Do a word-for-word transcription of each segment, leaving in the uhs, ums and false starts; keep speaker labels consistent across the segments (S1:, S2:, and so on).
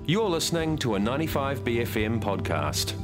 S1: You're listening to a ninety-five B F M podcast.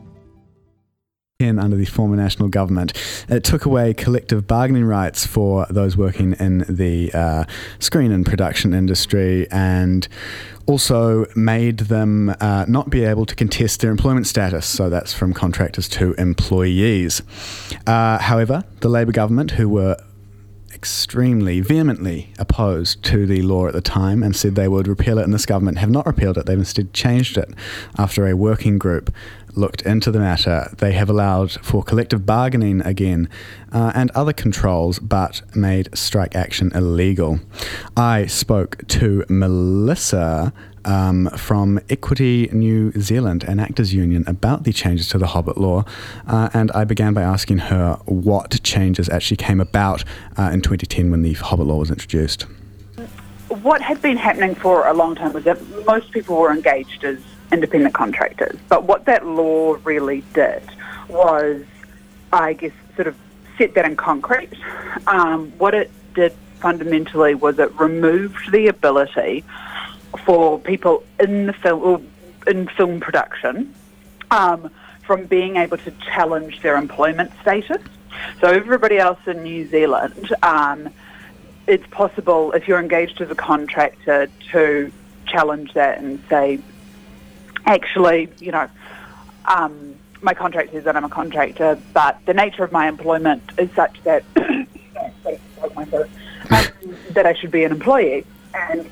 S2: Under the former national government, it took away collective bargaining rights for those working in the uh, screen and production industry, and also made them uh, not be able to contest their employment status. So that's from contractors to employees. Uh, however, the Labour government, who were extremely vehemently opposed to the law at the time and said they would repeal it, and this government have not repealed it. They've instead changed it after a working group looked into the matter. They have allowed for collective bargaining again uh, and other controls, but made strike action illegal. I spoke to Melissa um, from Equity New Zealand, an actors union, about the changes to the Hobbit law, uh, and I began by asking her what changes actually came about uh, in twenty ten when the Hobbit law was introduced.
S3: What had been happening for a long time was that most people were engaged as independent contractors, but what that law really did was, I guess, sort of set that in concrete. Um, what it did fundamentally was it removed the ability for people in the film, or in film production, um, from being able to challenge their employment status. So everybody else in New Zealand, um, it's possible, if you're engaged as a contractor, to challenge that and say, actually, you know, um, my contract says that I'm a contractor, but the nature of my employment is such that um, that I should be an employee, and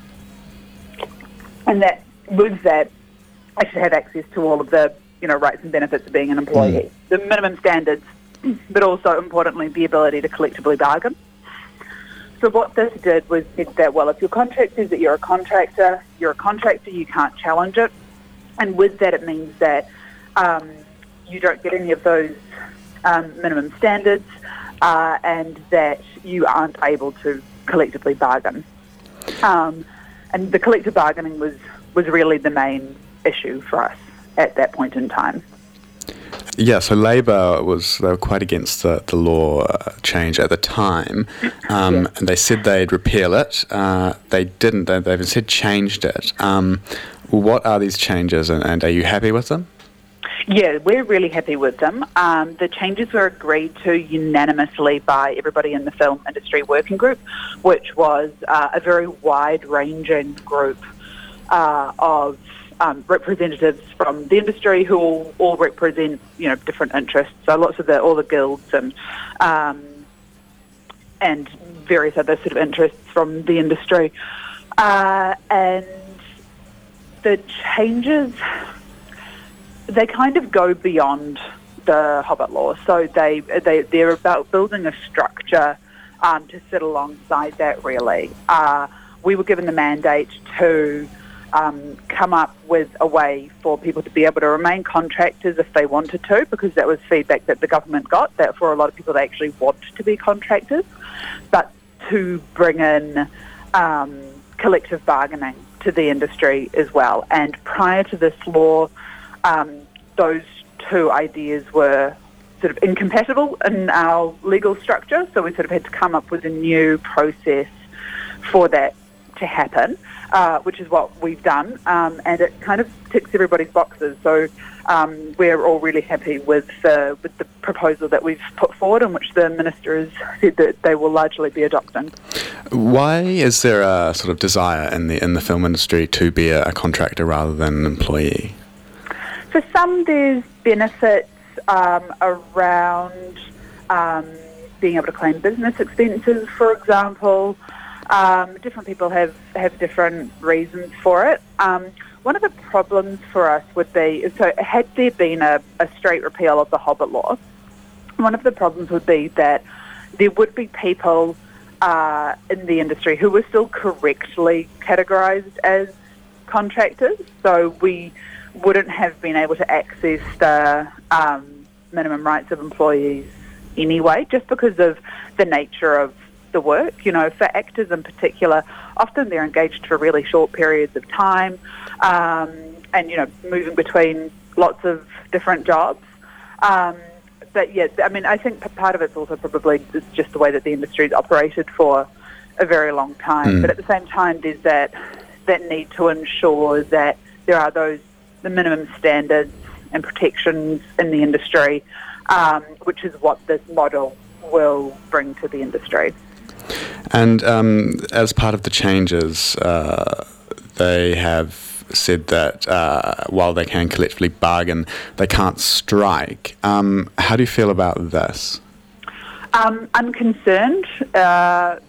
S3: and that with that, I should have access to all of the, you know, rights and benefits of being an employee, mm. the minimum standards, but also importantly the ability to collectively bargain. So what this did was said that, well, if your contract says that you're a contractor, you're a contractor, you can't challenge it. And with that, it means that um, you don't get any of those um, minimum standards uh, and that you aren't able to collectively bargain. Um, and the collective bargaining was, was really the main issue for us at that point in time.
S2: Yeah, so Labour was, they were quite against the, the law uh, change at the time, um, yeah. and they said they'd repeal it. Uh, they didn't, they, they've instead changed it. Um, what are these changes, and, and are you happy with them?
S3: Yeah, we're really happy with them. Um, the changes were agreed to unanimously by everybody in the film industry working group, which was uh, a very wide-ranging group uh, of Um, representatives from the industry who all, all represent, you know, different interests. So lots of the all the guilds and um, and various other sort of interests from the industry. Uh, and the changes, they kind of go beyond the Hobbit law. So they they they're about building a structure um, to sit alongside that. Really, uh, we were given the mandate to Um, come up with a way for people to be able to remain contractors if they wanted to, because that was feedback that the government got, that for a lot of people they actually want to be contractors, but to bring in um, collective bargaining to the industry as well. And prior to this law, um, those two ideas were sort of incompatible in our legal structure, so we sort of had to come up with a new process for that to happen. Uh, which is what we've done, um, and it kind of ticks everybody's boxes. So um, we're all really happy with uh, with the proposal that we've put forward, and which the minister has said that they will largely be adopting.
S2: Why is there a sort of desire in the in the film industry to be a, a contractor rather than an employee?
S3: For some, there's benefits um, around um, being able to claim business expenses, for example. Um, different people have, have different reasons for it. Um, one of the problems for us would be, so had there been a, a straight repeal of the Hobbit law, one of the problems would be that there would be people uh, in the industry who were still correctly categorised as contractors, so we wouldn't have been able to access the um, minimum rights of employees anyway, just because of the nature of the work. You know, for actors in particular, often they're engaged for really short periods of time, um, and, you know, moving between lots of different jobs. Um, but yeah, I mean, I think part of it's also probably just the way that the industry's operated for a very long time. Mm. But at the same time, there's that that need to ensure that there are those the minimum standards and protections in the industry, um, which is what this model will bring to the industry.
S2: And um, as part of the changes, uh, they have said that uh, while they can collectively bargain, they can't strike. Um, how do you feel about this?
S3: Um, I'm concerned. Uh,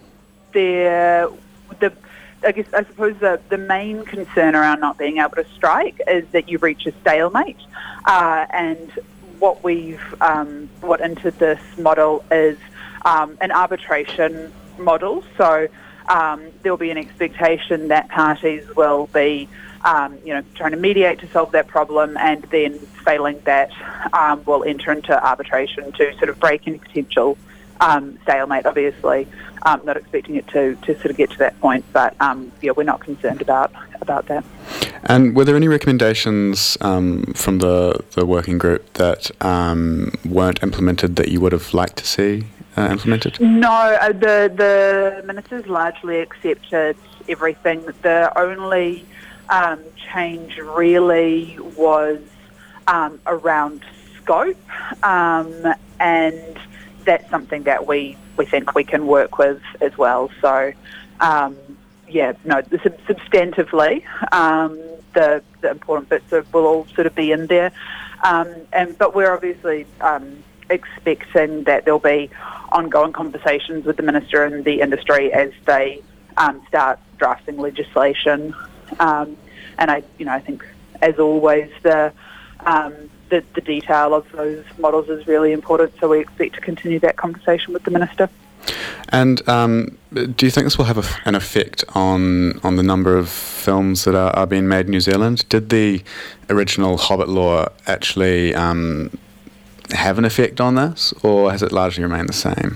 S3: the, the, I guess I suppose the, the main concern around not being able to strike is that you reach a stalemate, uh, and what we've um, brought into this model is um, an arbitration model. So um, there will be an expectation that parties will be, um, you know, trying to mediate to solve that problem, and then failing that, um, will enter into arbitration to sort of break any potential um, stalemate. Obviously, um, not expecting it to, to sort of get to that point, but um, yeah, we're not concerned about about that.
S2: And were there any recommendations um, from the the working group that um, weren't implemented that you would have liked to see Uh, implemented?
S3: No, uh, the the ministers largely accepted everything. The only um, change really was um, around scope, um, and that's something that we, we think we can work with as well. So, um, yeah, no, the, sub- substantively, um, the, the important bits of, will all sort of be in there, um, and but we're obviously um, expecting that there'll be ongoing conversations with the minister and the industry as they um, start drafting legislation. Um, and I, you know, I think, as always, the, um, the the detail of those models is really important. So we expect to continue that conversation with the minister.
S2: And um, do you think this will have a, an effect on on the number of films that are, are being made in New Zealand? Did the original Hobbit law actually um, have an effect on this, or has it largely remained the same?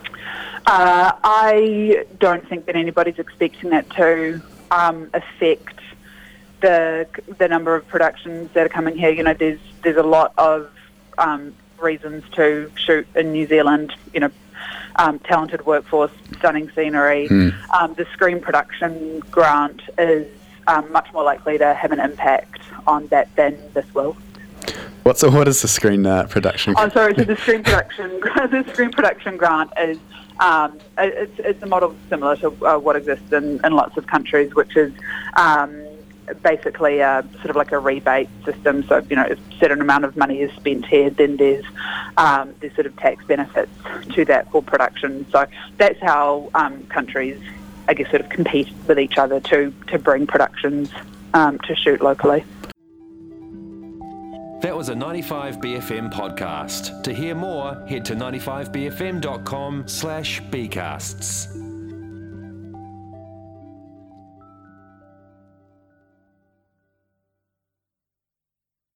S3: Uh, I don't think that anybody's expecting that to um, affect the the number of productions that are coming here. You know, there's there's a lot of um, reasons to shoot in New Zealand. You know, um, talented workforce, stunning scenery. Mm. Um, the screen production grant is um, much more likely to have an impact on that than this will.
S2: What's so what is the screen uh, production?
S3: Oh, sorry. So the screen production, the screen production grant is um, it's it's a model similar to uh, what exists in, in lots of countries, which is um, basically a, sort of like a rebate system. So you know, if a certain amount of money is spent here, then there's um, there's sort of tax benefits to that for production. So that's how um, countries, I guess, sort of compete with each other to to bring productions um, to shoot locally.
S1: That was a ninety-five B F M podcast. To hear more, head to ninety-five b f m dot com slash bcasts.